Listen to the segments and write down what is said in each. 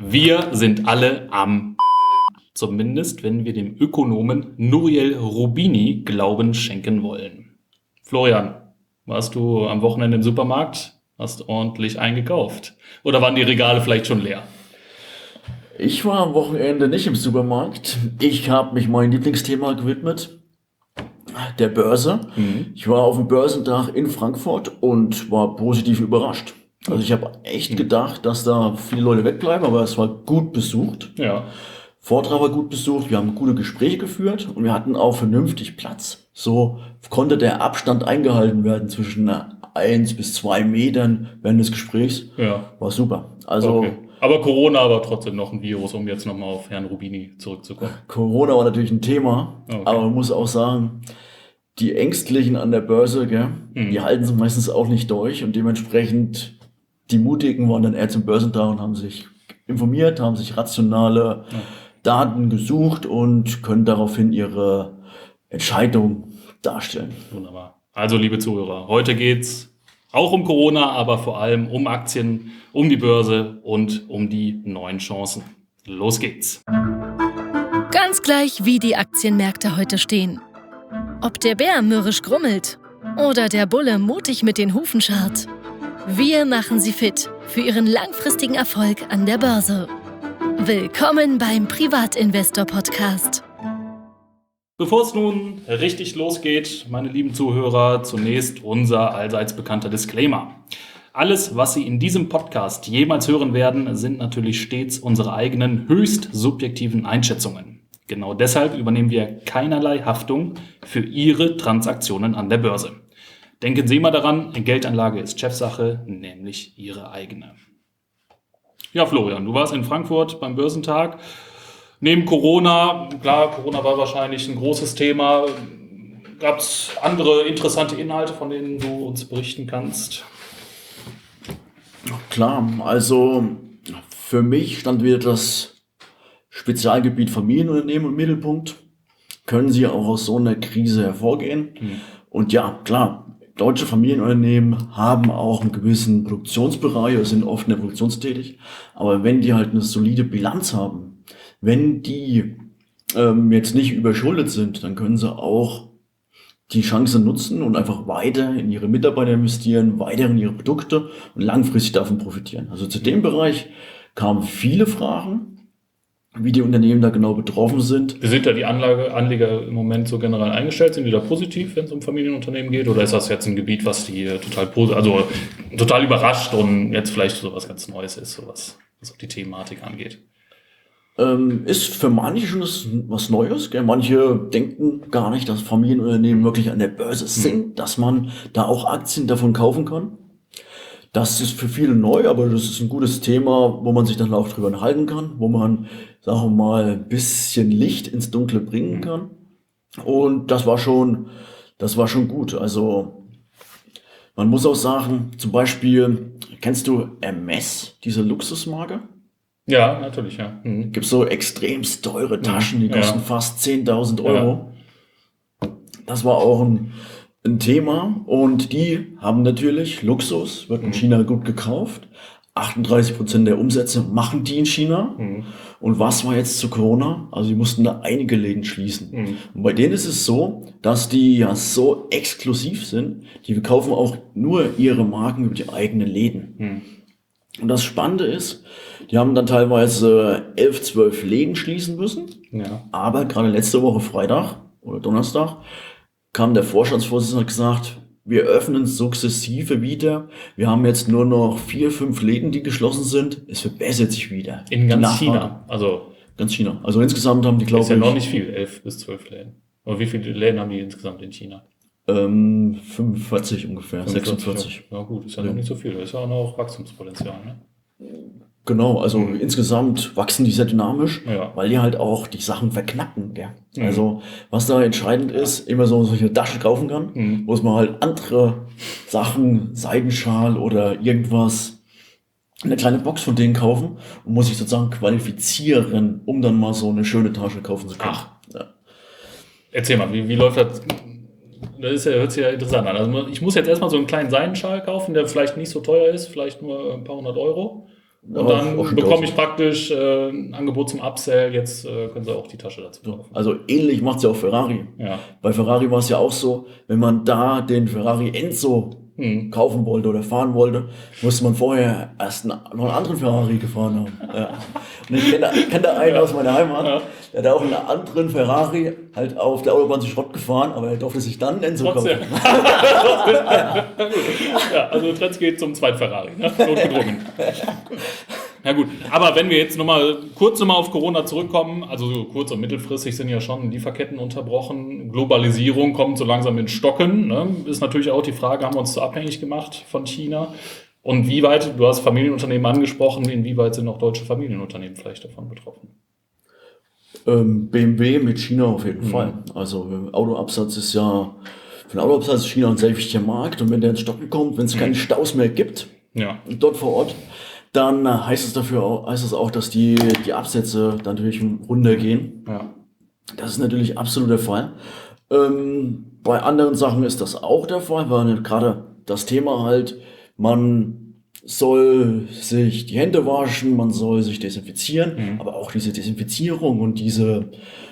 Wir sind alle am zumindest, wenn wir dem Ökonomen Nouriel Roubini Glauben schenken wollen. Florian, warst du am Wochenende im Supermarkt? Hast ordentlich eingekauft? Oder waren die Regale vielleicht schon leer? Ich war am Wochenende nicht im Supermarkt. Ich habe mich meinem Lieblingsthema gewidmet, der Börse. Ich war auf dem Börsentag in Frankfurt und war positiv überrascht. Also ich habe echt gedacht, dass da viele Leute wegbleiben, aber es war gut besucht. Ja. Vortrag war gut besucht, wir haben gute Gespräche geführt und wir hatten auch vernünftig Platz. So konnte der Abstand eingehalten werden zwischen 1 bis 2 Metern während des Gesprächs. Ja. War super. Also Okay. Aber Corona war trotzdem noch ein Virus, um jetzt nochmal auf Herrn Roubini zurückzukommen. Corona war natürlich ein Thema, Okay. aber man muss auch sagen, die Ängstlichen an der Börse, gell, die halten es meistens auch nicht durch und dementsprechend die Mutigen waren dann eher zum Börsentag und haben sich informiert, haben sich rationale Daten gesucht und können daraufhin ihre Entscheidung darstellen. Wunderbar. Also, liebe Zuhörer, heute geht's auch um Corona, aber vor allem um Aktien, um die Börse und um die neuen Chancen. Los geht's. Ganz gleich, wie die Aktienmärkte heute stehen. Ob der Bär mürrisch grummelt oder der Bulle mutig mit den Hufen scharrt. Wir machen Sie fit für Ihren langfristigen Erfolg an der Börse. Willkommen beim Privatinvestor-Podcast. Bevor es nun richtig losgeht, meine lieben Zuhörer, zunächst unser allseits bekannter Disclaimer. Alles, was Sie in diesem Podcast jemals hören werden, sind natürlich stets unsere eigenen höchst subjektiven Einschätzungen. Genau deshalb übernehmen wir keinerlei Haftung für Ihre Transaktionen an der Börse. Denken Sie immer daran, Geldanlage ist Chefsache, nämlich Ihre eigene. Ja, Florian, du warst in Frankfurt beim Börsentag. Neben Corona, klar, Corona war wahrscheinlich ein großes Thema. Gab es andere interessante Inhalte, von denen du uns berichten kannst? Klar, also für mich stand wieder das Spezialgebiet Familienunternehmen im Mittelpunkt. Können sie auch aus so einer Krise hervorgehen? Und ja, klar, deutsche Familienunternehmen haben auch einen gewissen Produktionsbereich oder sind oft in der Produktion tätig. Aber wenn die halt eine solide Bilanz haben, wenn die jetzt nicht überschuldet sind, dann können sie auch die Chance nutzen und einfach weiter in ihre Mitarbeiter investieren, weiter in ihre Produkte und langfristig davon profitieren. Also zu dem Bereich kamen viele Fragen, wie die Unternehmen da genau betroffen sind. Wie sind da die Anleger im Moment so generell eingestellt? Sind die da positiv, wenn es um Familienunternehmen geht? Oder ist das jetzt ein Gebiet, was die total überrascht und jetzt vielleicht so was ganz Neues ist, so was auch die Thematik angeht? Ist für manche schon was Neues. Gell? Manche denken gar nicht, dass Familienunternehmen wirklich an der Börse sind, dass man da auch Aktien davon kaufen kann. Das ist für viele neu, aber das ist ein gutes Thema, wo man sich dann auch drüber unterhalten kann, wo man, sagen wir mal, ein bisschen Licht ins Dunkle bringen kann. Und das war schon gut. Also man muss auch sagen, zum Beispiel, kennst du Hermès, diese Luxusmarke? Ja, natürlich, ja. Gibt so extremst teure Taschen, die kosten fast 10.000 Euro. Das war auch ein Thema und die haben natürlich Luxus, wird in China gut gekauft. 38% der Umsätze machen die in China. Und was war jetzt zu Corona? Also die mussten da einige Läden schließen. Und bei denen ist es so, dass die ja so exklusiv sind, die verkaufen auch nur ihre Marken über die eigenen Läden. Und das Spannende ist, die haben dann teilweise 11, 12 Läden schließen müssen. Ja. Aber gerade letzte Woche Freitag oder Donnerstag kam der Vorstandsvorsitzende und hat gesagt, wir öffnen sukzessive wieder. Wir haben jetzt nur noch 4, 5 Läden, die geschlossen sind. Es verbessert sich wieder. In ganz China. Ganz China. Also insgesamt haben die, glaube ich... Ist ja noch nicht viel, 11 bis 12 Läden. Aber wie viele Läden haben die insgesamt in China? 45 ungefähr, 46. Ja gut, ist ja noch nicht so viel. Da ist ja auch noch Wachstumspotenzial, ne? Genau, also insgesamt wachsen die sehr dynamisch, Ja. weil die halt auch die Sachen verknappen. Gell? Also was da entscheidend ist, immer so solche Tasche kaufen kann, wo es man halt andere Sachen, Seidenschal oder irgendwas, eine kleine Box von denen kaufen und muss sich sozusagen qualifizieren, um dann mal so eine schöne Tasche kaufen zu können. Ja. Erzähl mal, wie läuft das? Das hört sich ja interessant an. Also ich muss jetzt erstmal so einen kleinen Seidenschal kaufen, der vielleicht nicht so teuer ist, vielleicht nur ein paar hundert Euro. Und dann bekomme ich praktisch ein Angebot zum Upsell. Jetzt können Sie auch die Tasche dazu kaufen. Also ähnlich macht es ja auch Ferrari. Ja. Bei Ferrari war es ja auch so, wenn man da den Ferrari Enzo kaufen wollte oder fahren wollte, musste man vorher erst noch einen anderen Ferrari gefahren haben. Ja. Und ich kenne da einen aus meiner Heimat, der hat auch einen anderen Ferrari halt auf der Autobahn zu Schrott gefahren, aber er durfte sich dann einen Enzo kaufen. Ja, also Trenz geht zum zweiten Ferrari, ne? Notgedrungen. Ja gut, aber wenn wir jetzt kurz auf Corona zurückkommen, also kurz- und mittelfristig sind ja schon Lieferketten unterbrochen, Globalisierung kommt so langsam in Stocken, ne? Ist natürlich auch die Frage, haben wir uns so abhängig gemacht von China? Und wie weit, du hast Familienunternehmen angesprochen, inwieweit sind auch deutsche Familienunternehmen vielleicht davon betroffen? BMW mit China auf jeden Fall. Also Autoabsatz ist ja, für den Autoabsatz ist China ein sehr wichtiger Markt und wenn der ins Stocken kommt, wenn es keine Staus mehr gibt, dort vor Ort, dann heißt es auch, dass die Absätze dann natürlich runtergehen. Ja. Das ist natürlich absolut der Fall. Bei anderen Sachen ist das auch der Fall, weil gerade das Thema halt, man soll sich die Hände waschen, man soll sich desinfizieren, aber auch diese Desinfizierung und diese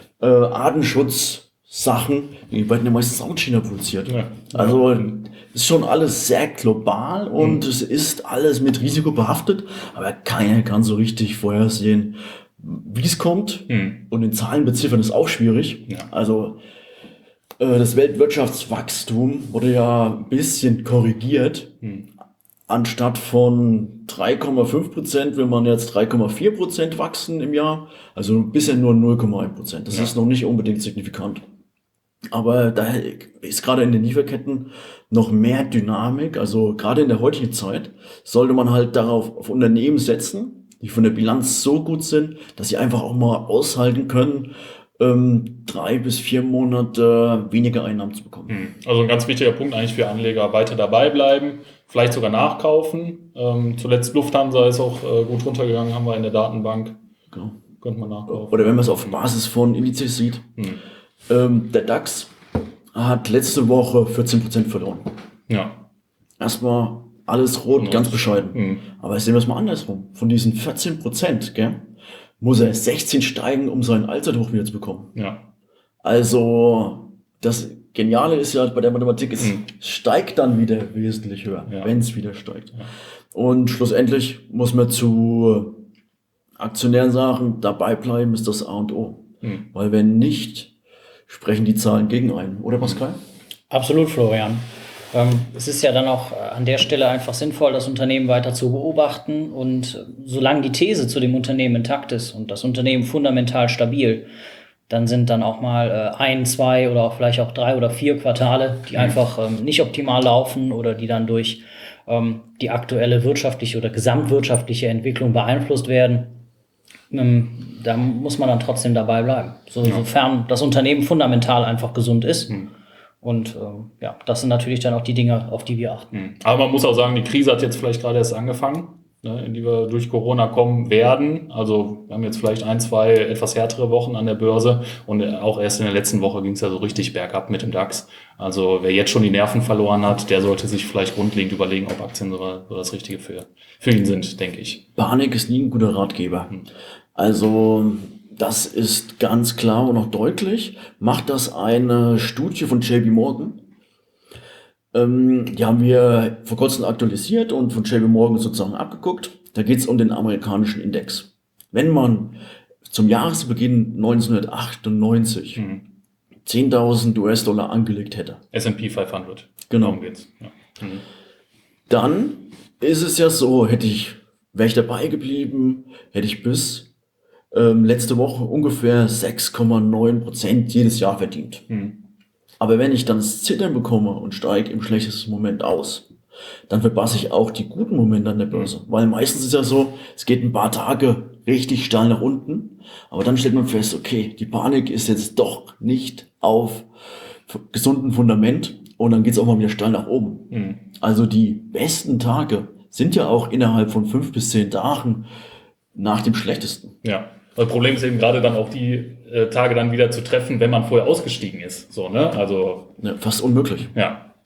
Artenschutzsachen, die werden ja meistens auch in China produziert. Ja. Also ist schon alles sehr global und es ist alles mit Risiko behaftet, aber keiner kann so richtig vorhersehen, wie es kommt. Und in Zahlen beziffern ist auch schwierig. Ja. Also das Weltwirtschaftswachstum wurde ja ein bisschen korrigiert. Anstatt von 3,5% will man jetzt 3,4% wachsen im Jahr. Also bisher nur 0,1%. Das ist noch nicht unbedingt signifikant. Aber da ist gerade in den Lieferketten noch mehr Dynamik. Also gerade in der heutigen Zeit sollte man halt auf Unternehmen setzen, die von der Bilanz so gut sind, dass sie einfach auch mal aushalten können, 3 bis 4 Monate weniger Einnahmen zu bekommen. Also ein ganz wichtiger Punkt eigentlich für Anleger, weiter dabei bleiben, vielleicht sogar nachkaufen. Zuletzt Lufthansa ist auch gut runtergegangen, haben wir in der Datenbank. Genau. Könnte man nachkaufen. Oder wenn man es auf Basis von Indizes sieht. Der DAX hat letzte Woche 14% verloren. Ja. Erstmal alles rot, ganz bescheiden. Aber sehen wir es mal andersrum. Von diesen 14%, gell, muss er 16 steigen, um sein Allzeithoch wieder zu bekommen. Ja. Also das Geniale ist ja bei der Mathematik, es steigt dann wieder wesentlich höher, wenn es wieder steigt. Ja. Und schlussendlich muss man zu Aktionären sagen, dabei bleiben ist das A und O. Weil wenn nicht, sprechen die Zahlen gegen einen. Oder Pascal? Absolut, Florian. Es ist ja dann auch an der Stelle einfach sinnvoll, das Unternehmen weiter zu beobachten. Und solange die These zu dem Unternehmen intakt ist und das Unternehmen fundamental stabil, dann sind dann auch mal 1, 2 oder auch vielleicht auch 3 oder 4 Quartale, die einfach nicht optimal laufen oder die dann durch die aktuelle wirtschaftliche oder gesamtwirtschaftliche Entwicklung beeinflusst werden. Da muss man dann trotzdem dabei bleiben, sofern das Unternehmen fundamental einfach gesund ist. Und das sind natürlich dann auch die Dinge, auf die wir achten. Aber man muss auch sagen, die Krise hat jetzt vielleicht gerade erst angefangen, ne, in die wir durch Corona kommen werden. Also wir haben jetzt vielleicht 1, 2 etwas härtere Wochen an der Börse und auch erst in der letzten Woche ging es ja so richtig bergab mit dem DAX. Also wer jetzt schon die Nerven verloren hat, der sollte sich vielleicht grundlegend überlegen, ob Aktien so das Richtige für ihn sind, denke ich. Panik ist nie ein guter Ratgeber. Also das ist ganz klar und auch deutlich. Macht das eine Studie von JP Morgan. Die haben wir vor kurzem aktualisiert und von JP Morgan sozusagen abgeguckt. Da geht es um den amerikanischen Index. Wenn man zum Jahresbeginn 1998 $10.000 US angelegt hätte. S&P 500. Genau. Darum geht's. Ja. Dann ist es ja so, wäre ich dabei geblieben, hätte ich bis letzte Woche ungefähr 6,9% jedes Jahr verdient. Aber wenn ich dann das Zittern bekomme und steige im schlechtesten Moment aus, dann verpasse ich auch die guten Momente an der Börse. Weil meistens ist es ja so, es geht ein paar Tage richtig steil nach unten, aber dann stellt man fest, okay, die Panik ist jetzt doch nicht auf gesundem Fundament und dann geht es auch mal wieder steil nach oben. Also die besten Tage sind ja auch innerhalb von 5 bis 10 Tagen nach dem schlechtesten. Ja. Das Problem ist eben gerade dann auch die Tage dann wieder zu treffen, wenn man vorher ausgestiegen ist. So, ne? Also ja, fast unmöglich. Ja.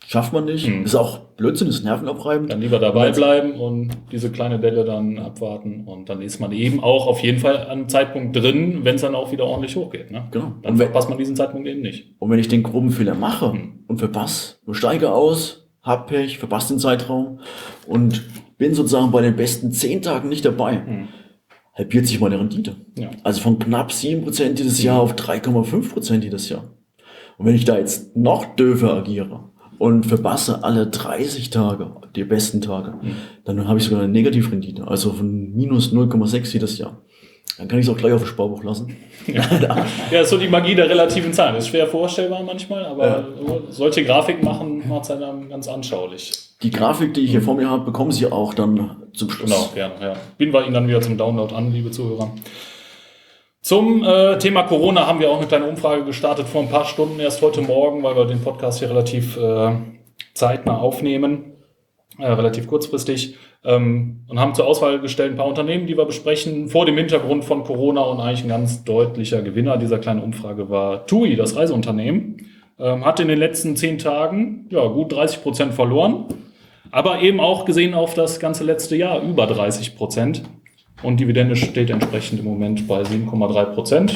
schafft man nicht. Ist auch Blödsinn, ist nervenaufreibend. Dann lieber dabei bleiben und diese kleine Delle dann abwarten. Und dann ist man eben auch auf jeden Fall an einem Zeitpunkt drin, wenn es dann auch wieder ordentlich hochgeht. Ne? Genau. Dann verpasst man diesen Zeitpunkt eben nicht. Und wenn ich den groben Fehler mache und verpasse, steige aus, hab Pech, verpasse den Zeitraum und bin sozusagen bei den besten 10 Tagen nicht dabei, halbiert sich meine Rendite. Ja. Also von knapp 7% dieses Jahr auf 3,5% jedes Jahr. Und wenn ich da jetzt noch döfer agiere und verpasse alle 30 Tage, die besten Tage, dann habe ich sogar eine Negativrendite, also von minus 0,6 jedes Jahr. Dann kann ich es auch gleich auf dem Sparbuch lassen. Ja, ist so die Magie der relativen Zahlen. Ist schwer vorstellbar manchmal, aber solche Grafiken macht es dann ganz anschaulich. Die Grafik, die ich hier vor mir habe, bekommen Sie auch dann zum Schluss. Genau, gerne. Ja. Bieten wir Ihnen dann wieder zum Download an, liebe Zuhörer. Zum Thema Corona haben wir auch eine kleine Umfrage gestartet vor ein paar Stunden, erst heute Morgen, weil wir den Podcast hier relativ zeitnah aufnehmen, relativ kurzfristig, und haben zur Auswahl gestellt ein paar Unternehmen, die wir besprechen, vor dem Hintergrund von Corona, und eigentlich ein ganz deutlicher Gewinner dieser kleinen Umfrage war TUI, das Reiseunternehmen. Hat in den letzten 10 Tagen gut 30% verloren, aber eben auch gesehen auf das ganze letzte Jahr über 30%. Und Dividende steht entsprechend im Moment bei 7,3%.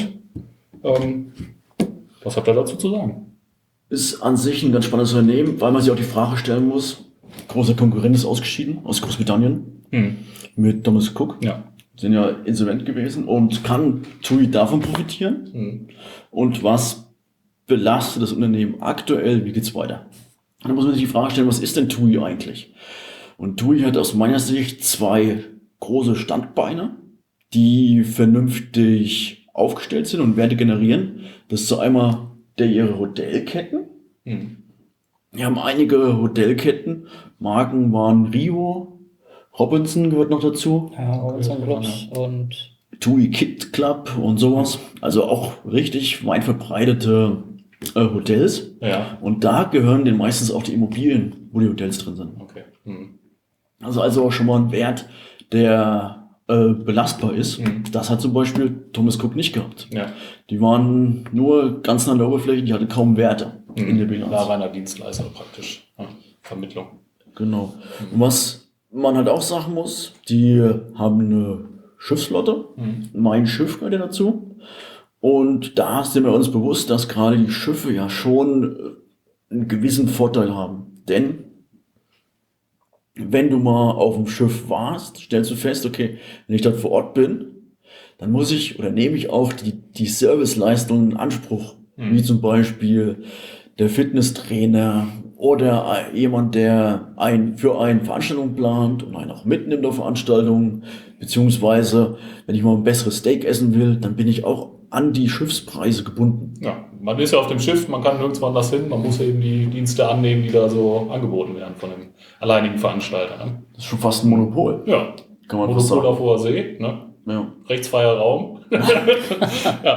Was habt ihr dazu zu sagen? Ist an sich ein ganz spannendes Unternehmen, weil man sich auch die Frage stellen muss, großer Konkurrent ist ausgeschieden aus Großbritannien mit Thomas Cook. Ja. Sind ja insolvent gewesen, und kann TUI davon profitieren? Und was belastet das Unternehmen aktuell? Wie geht's weiter? Und da muss man sich die Frage stellen, was ist denn TUI eigentlich? Und TUI hat aus meiner Sicht 2 große Standbeine, die vernünftig aufgestellt sind und Werte generieren. Das ist so einmal ihre Hotelketten. Wir haben einige Hotelketten. Marken waren Rio, Robinson gehört noch dazu. Ja, Robinson Clubs und TUI Kit Club und sowas. Also auch richtig weit verbreitete Hotels. Ja. Und da gehören denen meistens auch die Immobilien, wo die Hotels drin sind. Okay. Also auch schon mal ein Wert, der belastbar ist. Das hat zum Beispiel Thomas Cook nicht gehabt. Ja. Die waren nur ganz nah an der Oberfläche, die hatten kaum Werte in der Bilanz. War reiner Dienstleister praktisch. Ja. Vermittlung. Genau. Und was man halt auch sagen muss, die haben eine Schiffsflotte. Mein Schiff gehört ja dazu. Und da sind wir uns bewusst, dass gerade die Schiffe ja schon einen gewissen Vorteil haben. Denn wenn du mal auf dem Schiff warst, stellst du fest, okay, wenn ich dort vor Ort bin, dann muss ich oder nehme ich auch die Serviceleistungen in Anspruch. Wie zum Beispiel der Fitnesstrainer oder jemand, der für eine Veranstaltung plant und einen auch mitnimmt auf Veranstaltungen. Beziehungsweise, wenn ich mal ein besseres Steak essen will, dann bin ich auch an die Schiffspreise gebunden. Ja, man ist ja auf dem Schiff, man kann nirgendwo anders hin, man muss eben die Dienste annehmen, die da so angeboten werden von dem alleinigen Veranstalter. Ne? Das ist schon fast ein Monopol. Ja, Kann man fast Monopol sagen. auf hoher See, ne? Ja. Rechtsfreier Raum. Ja.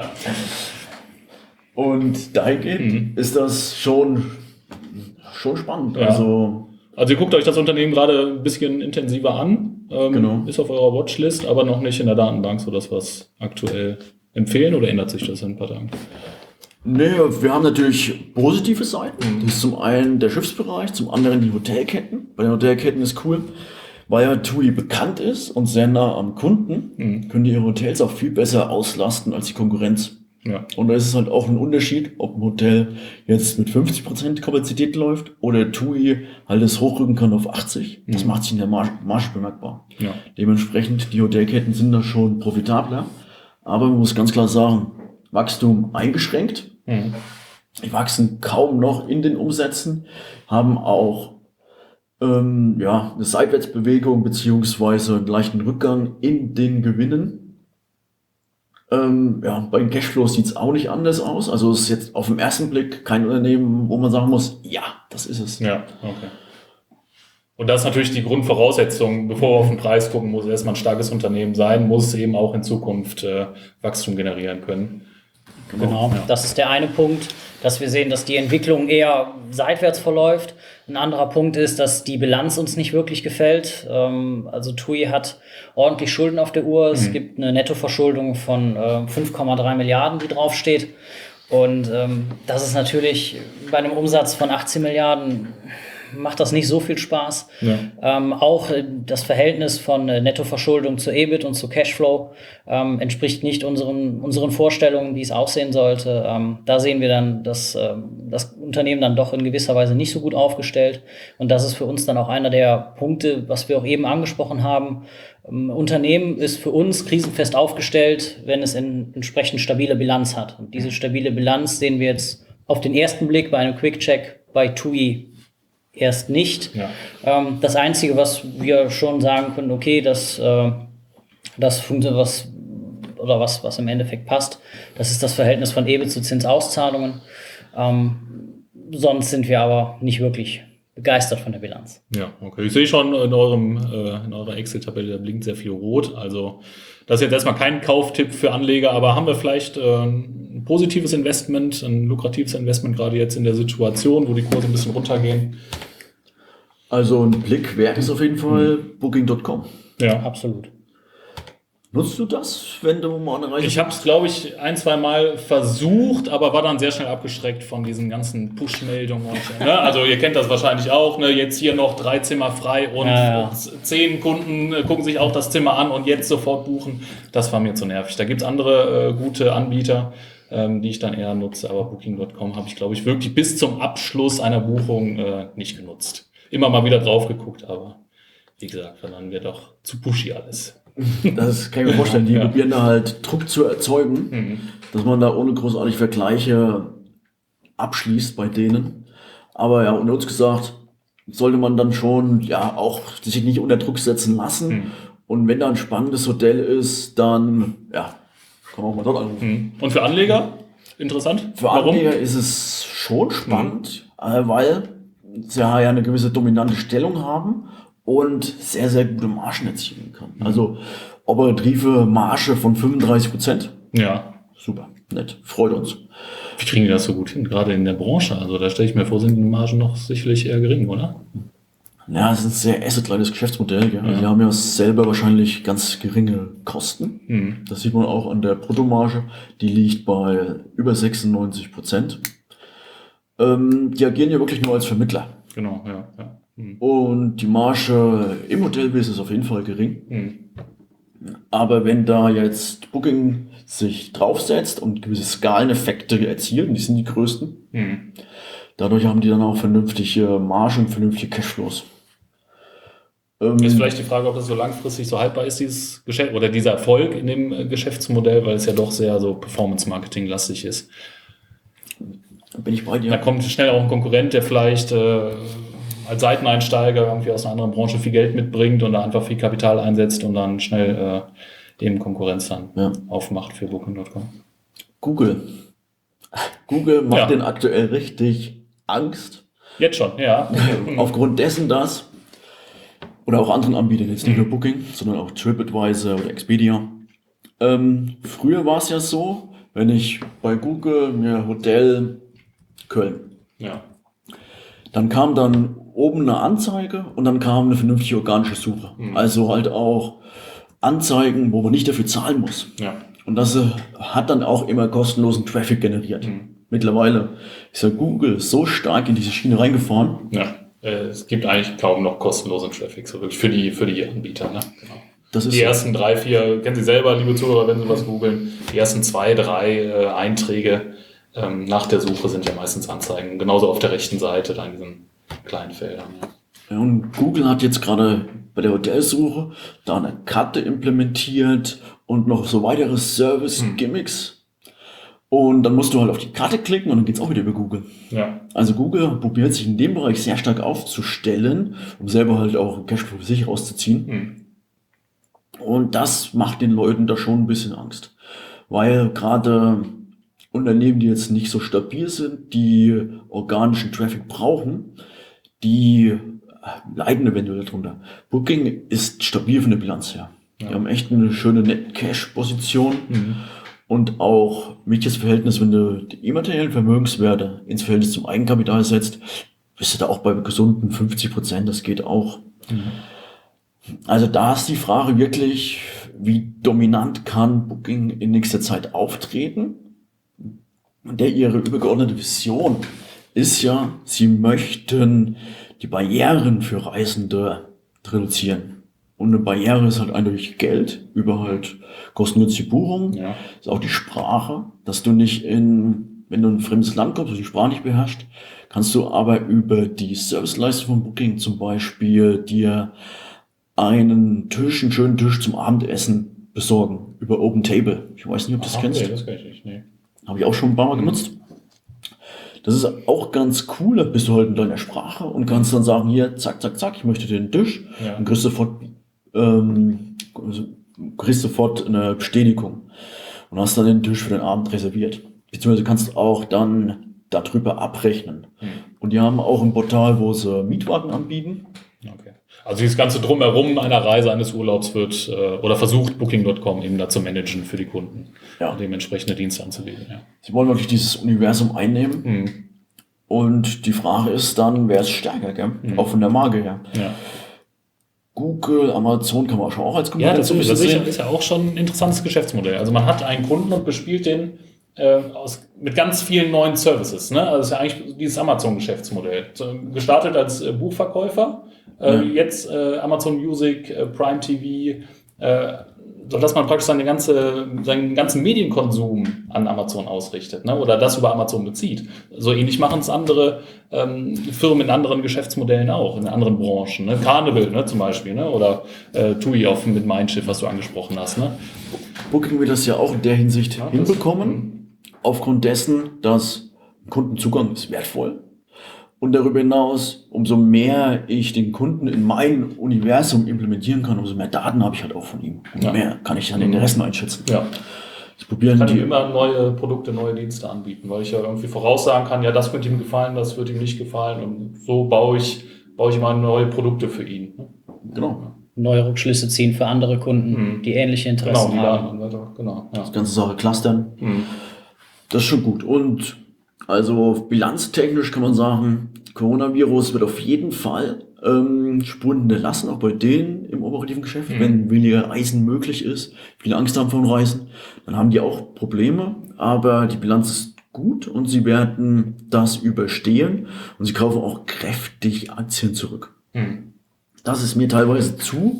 Und dahingehend ist das schon spannend. Ja. Also Also ihr guckt euch das Unternehmen gerade ein bisschen intensiver an, Genau. ist auf eurer Watchlist, aber noch nicht in der Datenbank, sodass wir es aktuell empfehlen, oder ändert sich das in ein paar Tagen? nee, wir haben natürlich positive Seiten. Das ist zum einen der Schiffsbereich, zum anderen die Hotelketten. Bei den Hotelketten ist cool, weil ja TUI bekannt ist und sehr nah am Kunden, können die ihre Hotels auch viel besser auslasten als die Konkurrenz. Ja. Und da ist es halt auch ein Unterschied, ob ein Hotel jetzt mit 50% Kapazität läuft oder TUI halt es hochrücken kann auf 80%. Das macht sich in der Marge bemerkbar. Ja. Dementsprechend, die Hotelketten sind da schon profitabler. Aber man muss ganz klar sagen, Wachstum eingeschränkt. Die wachsen kaum noch in den Umsätzen, haben auch eine Seitwärtsbewegung beziehungsweise einen leichten Rückgang in den Gewinnen. Bei den Cashflows sieht es auch nicht anders aus. Also es ist jetzt auf den ersten Blick kein Unternehmen, wo man sagen muss, ja, das ist es. Ja, okay. Und das ist natürlich die Grundvoraussetzung, bevor wir auf den Preis gucken, muss erstmal ein starkes Unternehmen sein, muss eben auch in Zukunft Wachstum generieren können. Genau, Ja. das ist der eine Punkt, dass wir sehen, dass die Entwicklung eher seitwärts verläuft. Ein anderer Punkt ist, dass die Bilanz uns nicht wirklich gefällt. Also TUI hat ordentlich Schulden auf der Uhr. Es gibt eine Nettoverschuldung von 5,3 Milliarden, die draufsteht. Und das ist natürlich bei einem Umsatz von 18 Milliarden macht das nicht so viel Spaß. Ja. Auch das Verhältnis von Nettoverschuldung zu EBIT und zu Cashflow entspricht nicht unseren Vorstellungen, wie es aussehen sollte. Da sehen wir dann, dass das Unternehmen dann doch in gewisser Weise nicht so gut aufgestellt. Und das ist für uns dann auch einer der Punkte, was wir auch eben angesprochen haben. Unternehmen ist für uns krisenfest aufgestellt, wenn es entsprechend stabile Bilanz hat. Und diese stabile Bilanz sehen wir jetzt auf den ersten Blick bei einem Quick-Check bei TUI erst nicht. Ja. Das Einzige, was wir schon sagen können, okay, das funktioniert, was im Endeffekt passt, das ist das Verhältnis von EBIT zu Zinsauszahlungen. Sonst sind wir aber nicht wirklich begeistert von der Bilanz. Ja, okay. Ich sehe schon in eurer Excel-Tabelle, da blinkt sehr viel rot. Also das ist jetzt erstmal kein Kauftipp für Anleger, aber haben wir vielleicht ein positives Investment, ein lukratives Investment, gerade jetzt in der Situation, wo die Kurse ein bisschen runtergehen? Also ein Blick wert ist auf jeden Fall Booking.com. Ja, Absolut. Nutzt du das, wenn du mal eine Reise ich habe es, glaube ich, 1-2 Mal versucht, aber war dann sehr schnell abgeschreckt von diesen ganzen Push-Meldungen. Ne? Also ihr kennt das wahrscheinlich auch, ne? Jetzt hier noch 3 Zimmer frei und 10 Kunden gucken sich auch das Zimmer an und jetzt sofort buchen. Das war mir zu nervig. Da gibt es andere gute Anbieter, die ich dann eher nutze, aber Booking.com habe ich, glaube ich, wirklich bis zum Abschluss einer Buchung nicht genutzt. Immer mal wieder drauf geguckt, aber wie gesagt, dann wird doch zu pushy alles. Das kann ich mir vorstellen, die probieren da halt Druck zu erzeugen, dass man da ohne großartig Vergleiche abschließt bei denen. Aber ja, unter uns gesagt, sollte man dann schon ja auch sich nicht unter Druck setzen lassen. Und wenn da ein spannendes Hotel ist, dann ja, kann man auch mal dort anrufen. Und für Anleger interessant? Für Anleger ist es schon spannend, weil sie ja eine gewisse dominante Stellung haben und sehr, sehr gute Margen erzielen kann. Also operative Marge von 35%. Ja. Super, nett, freut uns. Wie kriegen die das so gut hin, gerade in der Branche? Also da stelle ich mir vor, sind die Margen noch sicherlich eher gering, oder? Ja, es ist ein sehr asset-leites Geschäftsmodell. Gell? Die haben ja selber wahrscheinlich ganz geringe Kosten. Das sieht man auch an der Bruttomarge. Die liegt bei über 96%. Die agieren ja wirklich nur als Vermittler. Genau, ja. Und die Marge im Hotelbusiness ist auf jeden Fall gering. Aber wenn da jetzt Booking sich draufsetzt und gewisse Skaleneffekte erzielen, die sind die größten, dadurch haben die dann auch vernünftige Margen, vernünftige Cashflows. Ist vielleicht die Frage, ob das so langfristig so haltbar ist, dieses Geschäft oder dieser Erfolg in dem Geschäftsmodell, weil es ja doch sehr so Performance-Marketing-lastig ist. Bin ich bei dir? Da kommt schnell auch ein Konkurrent, der vielleicht als Seiteneinsteiger irgendwie aus einer anderen Branche viel Geld mitbringt und da einfach viel Kapital einsetzt und dann schnell eben Konkurrenz dann aufmacht für Booking.com. Google macht den aktuell richtig Angst. Jetzt schon, ja. Aufgrund dessen, dass, oder auch anderen Anbietern, jetzt nicht nur Booking, sondern auch TripAdvisor oder Expedia. Früher war es ja so, wenn ich bei Google mir Hotel Köln, dann kam dann oben eine Anzeige und dann kam eine vernünftige organische Suche. Also halt auch Anzeigen, wo man nicht dafür zahlen muss. Und das hat dann auch immer kostenlosen Traffic generiert. Mittlerweile ist ja Google so stark in diese Schiene reingefahren. Ja, es gibt eigentlich kaum noch kostenlosen Traffic, so wirklich für die Anbieter. Ne? Genau. Das ist die ersten 3, 4, kennen Sie selber, liebe Zuhörer, wenn Sie was googeln, die ersten 2, 3 Einträge nach der Suche sind ja meistens Anzeigen. Genauso auf der rechten Seite, da in diesen kleinen Feldern. Ja, und Google hat jetzt gerade bei der Hotelsuche da eine Karte implementiert und noch so weitere Service-Gimmicks. Und dann musst du halt auf die Karte klicken und dann geht's auch wieder über Google. Ja. Also Google probiert sich in dem Bereich sehr stark aufzustellen, um selber halt auch Cashflow für sich rauszuziehen. Und das macht den Leuten da schon ein bisschen Angst. Weil gerade Unternehmen, die jetzt nicht so stabil sind, die organischen Traffic brauchen, die leiden eventuell darunter. Booking ist stabil von der Bilanz her. Die haben echt eine schöne Net-Cash-Position und auch welches Verhältnis, wenn du die immateriellen Vermögenswerte ins Verhältnis zum Eigenkapital setzt, bist du da auch bei gesunden 50%, das geht auch. Also da ist die Frage wirklich, wie dominant kann Booking in nächster Zeit auftreten? Ihre übergeordnete Vision ist ja, sie möchten die Barrieren für Reisende reduzieren. Und eine Barriere ist halt eindeutig Geld, über halt kostengünstige Buchung, ist auch die Sprache, dass du nicht wenn du in ein fremdes Land kommst und die Sprache nicht beherrschst, kannst du aber über die Serviceleistung von Booking zum Beispiel dir einen schönen Tisch zum Abendessen besorgen, über Open Table. Ich weiß nicht, ob du das kennst. Nee, das kenn ich nicht, nee. Habe ich auch schon ein paar Mal genutzt. Das ist auch ganz cool, da bist du halt in deiner Sprache und kannst dann sagen, hier, zack, zack, zack, ich möchte den Tisch. Und kriegst sofort eine Bestätigung und hast dann den Tisch für den Abend reserviert. Beziehungsweise kannst du auch dann darüber abrechnen. Und die haben auch ein Portal, wo sie Mietwagen anbieten. Okay. Also dieses ganze Drumherum einer Reise, eines Urlaubs wird oder versucht Booking.com eben da zu managen für die Kunden. Ja. Und dementsprechende Dienste anzubieten. Ja. Sie wollen wirklich dieses Universum einnehmen. Und die Frage ist dann, wer ist stärker, gell? Auch von der Marke her. Ja. Google, Amazon kann man auch als Konkurrenz das ist ja auch schon ein interessantes Geschäftsmodell. Also man hat einen Kunden und bespielt den mit ganz vielen neuen Services. Ne? Also das ist ja eigentlich dieses Amazon-Geschäftsmodell. Gestartet als Buchverkäufer, jetzt Amazon Music, Prime TV, sodass man praktisch seinen ganzen Medienkonsum an Amazon ausrichtet, ne? Oder das über Amazon bezieht. So ähnlich machen es andere Firmen in anderen Geschäftsmodellen auch, in anderen Branchen. Ne? Carnival, ne, zum Beispiel, ne? Oder TUI mit Mein Schiff, was du angesprochen hast. Ne? Booking wird das ja auch in der Hinsicht hinbekommen, aufgrund dessen, dass Kundenzugang ist wertvoll. Und darüber hinaus, umso mehr ich den Kunden in mein Universum implementieren kann, umso mehr Daten habe ich halt auch von ihm. Umso mehr kann ich dann den Interessen einschätzen. Ja. Ich kann ihm immer neue Produkte, neue Dienste anbieten, weil ich ja irgendwie voraussagen kann, ja, das könnte ihm gefallen, das wird ihm nicht gefallen. Und so baue ich mal neue Produkte für ihn. Ne? Genau. Neue Rückschlüsse ziehen für andere Kunden, die ähnliche Interessen haben. Genau. Ja. Das ganze Sache clustern. Das ist schon gut. Und also bilanztechnisch kann man sagen, Coronavirus wird auf jeden Fall Spuren hinterlassen, auch bei denen im operativen Geschäft, wenn weniger Reisen möglich ist, viele Angst haben vor Reisen, dann haben die auch Probleme, aber die Bilanz ist gut und sie werden das überstehen und sie kaufen auch kräftig Aktien zurück. Das ist mir teilweise zu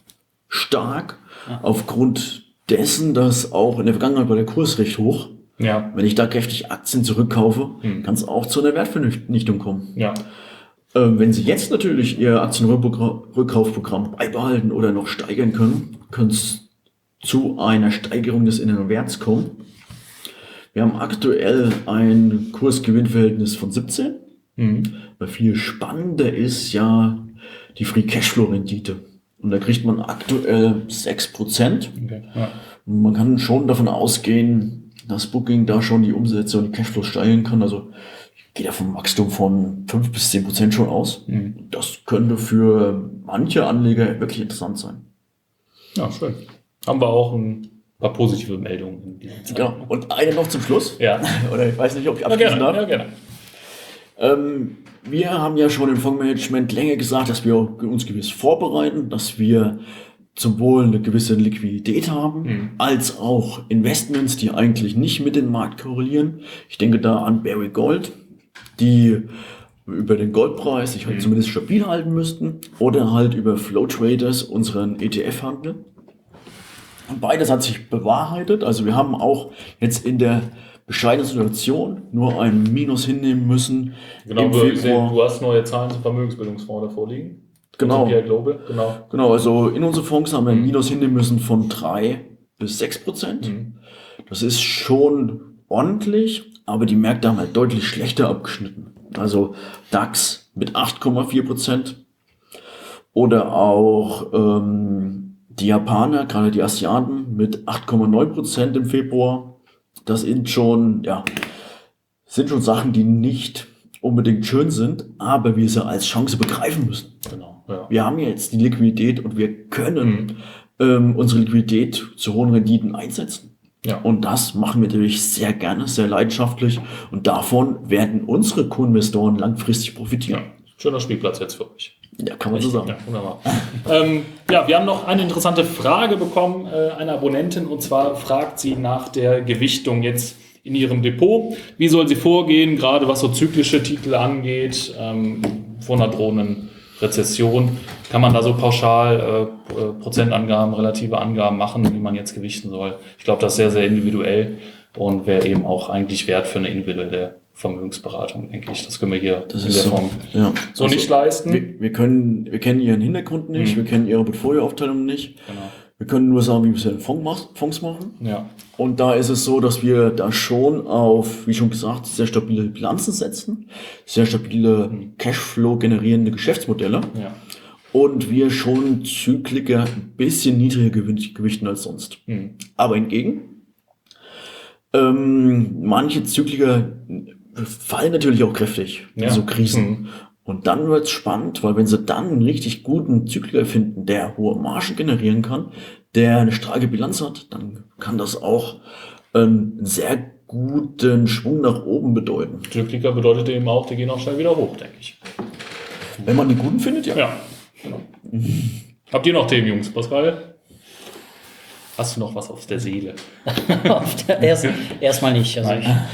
stark, aufgrund dessen, dass auch in der Vergangenheit war der Kurs recht hoch. Ja. Wenn ich da kräftig Aktien zurückkaufe, kann es auch zu einer Wertvernichtung kommen. Ja. Wenn Sie jetzt natürlich Ihr Aktienrückkaufprogramm beibehalten oder noch steigern können, könnte es zu einer Steigerung des inneren Werts kommen. Wir haben aktuell ein Kursgewinnverhältnis von 17. Weil viel spannender ist ja die Free Cashflow Rendite. Und da kriegt man aktuell 6%. Okay. Ja. Und man kann schon davon ausgehen, dass Booking da schon die Umsätze und die Cashflows steigern kann. Also ich gehe da vom Wachstum von 5 bis 10% schon aus. Das könnte für manche Anleger wirklich interessant sein. Ja, schön. Haben wir auch ein paar positive Meldungen in dieser Zeit. Genau. Und eine noch zum Schluss. Ja. Oder ich weiß nicht, ob ich abschließen darf. Ja, gerne. Wir haben ja schon im Fondsmanagement länger gesagt, dass wir uns gewiss vorbereiten, dass wir sowohl eine gewisse Liquidität haben, als auch Investments, die eigentlich nicht mit dem Markt korrelieren. Ich denke da an Barry Gold, die über den Goldpreis sich halt zumindest stabil halten müssten, oder halt über Flow Traders, unseren ETF-Handel. Und beides hat sich bewahrheitet. Also wir haben auch jetzt in der bescheidenen Situation nur ein Minus hinnehmen müssen. Genau, du hast neue Zahlen zum Vermögensbildungsfonds davor liegen. Genau. Global, Genau, also in unsere Fonds haben wir ein Minus hinnehmen müssen von 3 bis 6%. Das ist schon ordentlich, aber die Märkte haben halt deutlich schlechter abgeschnitten. Also DAX mit 8,4% oder auch die Japaner, gerade die Asiaten, mit 8,9% im Februar. Das sind schon Sachen, die nicht unbedingt schön sind, aber wir sie als Chance begreifen müssen. Genau, ja. Wir haben jetzt die Liquidität und wir können unsere Liquidität zu hohen Renditen einsetzen. Ja. Und das machen wir natürlich sehr gerne, sehr leidenschaftlich. Und davon werden unsere Co-Investoren langfristig profitieren. Ja. Schöner Spielplatz jetzt für euch. Ja, kann man so sagen. Ja, wunderbar. Wir haben noch eine interessante Frage bekommen, einer Abonnentin, und zwar fragt sie nach der Gewichtung jetzt in ihrem Depot. Wie soll sie vorgehen, gerade was so zyklische Titel angeht? vor einer drohenden Rezession. Kann man da so pauschal Prozentangaben, relative Angaben machen, wie man jetzt gewichten soll? Ich glaube, das ist sehr, sehr individuell und wäre eben auch eigentlich wert für eine individuelle Vermögensberatung, denke ich. Das können wir hier Das in ist der Form so nicht leisten. Wir kennen ihren Hintergrund nicht, wir kennen ihre Portfolioaufteilung nicht. Genau. Wir können nur sagen, wie wir Fonds machen. Ja. Und da ist es so, dass wir da schon auf, wie schon gesagt, sehr stabile Bilanzen setzen, sehr stabile Cashflow generierende Geschäftsmodelle. Ja. Und wir schon Zykliker ein bisschen niedriger gewichten als sonst. Aber hingegen, manche Zykliker fallen natürlich auch kräftig in so Krisen. Und dann wird es spannend, weil wenn sie dann einen richtig guten Zykliker finden, der hohe Margen generieren kann, der eine starke Bilanz hat, dann kann das auch einen sehr guten Schwung nach oben bedeuten. Zykliker bedeutet eben auch, die gehen auch schnell wieder hoch, denke ich. Wenn man den guten findet, ja. Ja, genau. Habt ihr noch Themen, Jungs? Pascal? Hast du noch was auf der Seele? Erstmal nicht. Also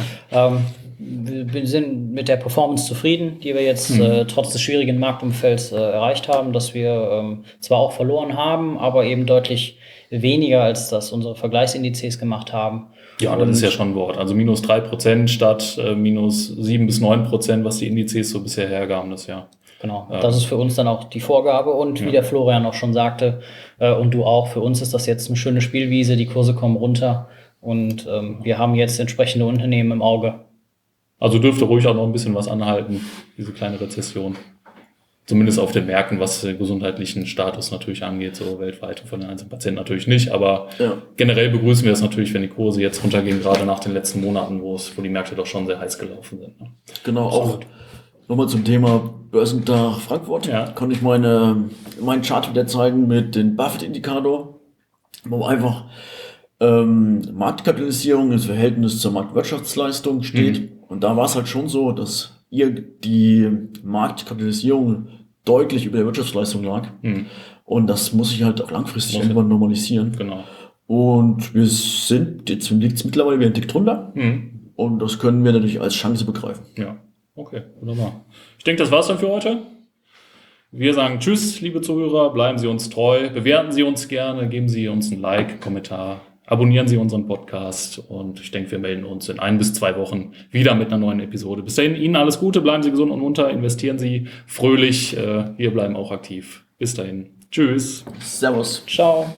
wir sind mit der Performance zufrieden, die wir jetzt trotz des schwierigen Marktumfelds erreicht haben, dass wir zwar auch verloren haben, aber eben deutlich weniger, als das unsere Vergleichsindizes gemacht haben. Ja, das ist ja schon ein Wort. Also minus 3% statt minus 7 bis 9%, was die Indizes so bisher hergaben das Jahr. Genau, das ist für uns dann auch die Vorgabe und wie der Florian auch schon sagte und du auch, für uns ist das jetzt eine schöne Spielwiese, die Kurse kommen runter und wir haben jetzt entsprechende Unternehmen im Auge. Also dürfte ruhig auch noch ein bisschen was anhalten, diese kleine Rezession. Zumindest auf den Märkten, was den gesundheitlichen Status natürlich angeht, so weltweit von den einzelnen Patienten natürlich nicht. Aber generell begrüßen wir es natürlich, wenn die Kurse jetzt runtergehen, gerade nach den letzten Monaten, wo die Märkte doch schon sehr heiß gelaufen sind. Ne? Genau, auch nochmal zum Thema Börsentag Frankfurt. Ja. Kann ich meinen Chart wieder zeigen mit dem Buffett-Indikator, wo einfach Marktkapitalisierung im Verhältnis zur Marktwirtschaftsleistung steht. Und da war es halt schon so, dass die Marktkapitalisierung deutlich über der Wirtschaftsleistung lag. Und das muss sich halt auch langfristig irgendwann normalisieren. Genau. Und wir sind, jetzt liegt es mittlerweile wieder ein Tick drunter. Und das können wir natürlich als Chance begreifen. Ja, okay, wunderbar. Ich denke, das war's dann für heute. Wir sagen Tschüss, liebe Zuhörer, bleiben Sie uns treu, bewerten Sie uns gerne, geben Sie uns ein Like, Kommentar, abonnieren Sie unseren Podcast und ich denke, wir melden uns in 1 bis 2 Wochen wieder mit einer neuen Episode. Bis dahin, Ihnen alles Gute, bleiben Sie gesund und munter, investieren Sie fröhlich, wir bleiben auch aktiv. Bis dahin, tschüss. Servus. Ciao.